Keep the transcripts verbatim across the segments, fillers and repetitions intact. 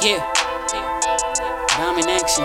Yeah, I'm in action.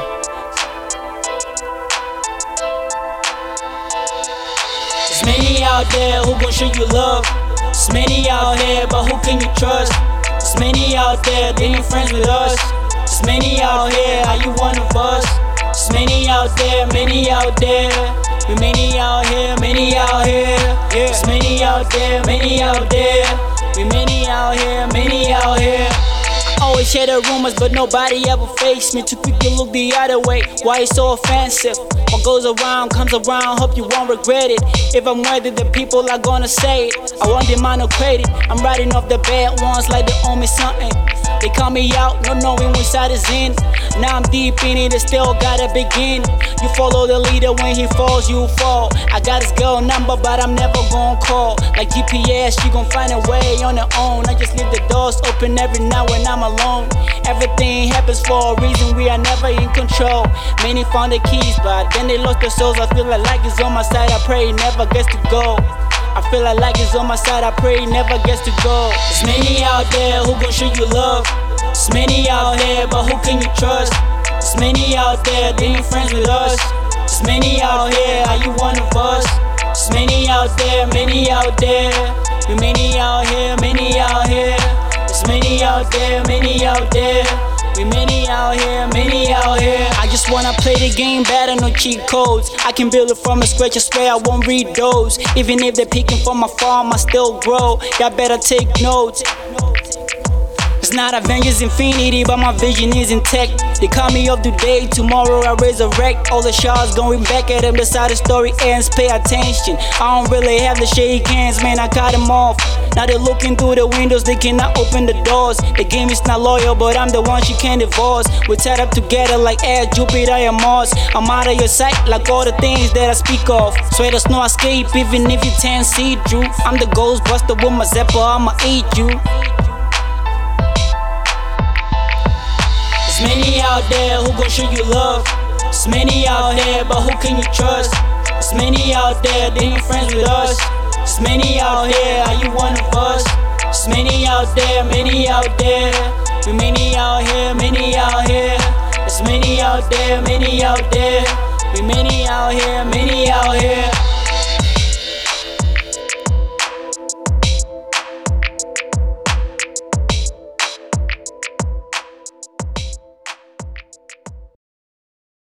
There's many out there who gon' show you love. There's many out here, but who can you trust? There's many out there, they ain't friends with us. There's many out here, are you one of us? There's many out there, many out there. We many out here, many out here. Yeah. There's many out there, many out there. We many out here, many out here. Always hear the rumors, but nobody ever faced me. Too quick to look the other way. Why it's so offensive? What goes around comes around. Hope you won't regret it. If I'm worthy, the people are gonna say it. I want them on no credit. I'm writing off the bad ones like they owe me something. They call me out, not knowing which side is in. Now I'm deep in it, it still gotta begin. You follow the leader, when he falls, you fall. I got his girl number, but I'm never gonna call. Like G P S, she gon' find a way on her own. I just leave the doors open every night when I'm alone. Everything happens for a reason, we are never in control. Many found the keys, but then they lost their souls. I feel like light is on my side, I pray it never gets to go. I feel like light is on my side, I pray it never gets to go. There's many out there who gon' show you love. There's many out here, but who can you trust? There's many out there, they ain't friends with us. There's many out here, are you one of us? There's many out there, many out there. We many out here, many out here. There's many out there, many out there. We many out here, many out here. I just wanna play the game better, no cheat codes. I can build it from scratch, I swear I won't read those. Even if they're picking from my farm, I still grow. Y'all better take notes. It's not Avengers Infinity, but my vision is intact. They call me up today, tomorrow I resurrect. All the shots going back at them, that's how the story ends. Pay attention, I don't really have to shake hands, man, I cut them off. Now they're looking through the windows, they cannot open the doors. The game is not loyal, but I'm the one she can't divorce. We're tied up together like air, Jupiter and Mars. I'm out of your sight, like all the things that I speak of. Swear there's no escape, even if you can't see through. I'm the Ghostbuster with my zipper, I'ma eat you. There's many out there who gon' show you love. There's many out here, but who can you trust? There's many out there, they ain't friends with us. There's many out here, are you one of us? There's many out there, many out there. We many out here, many out here. There's many out there, many out there. We many out here, many out here.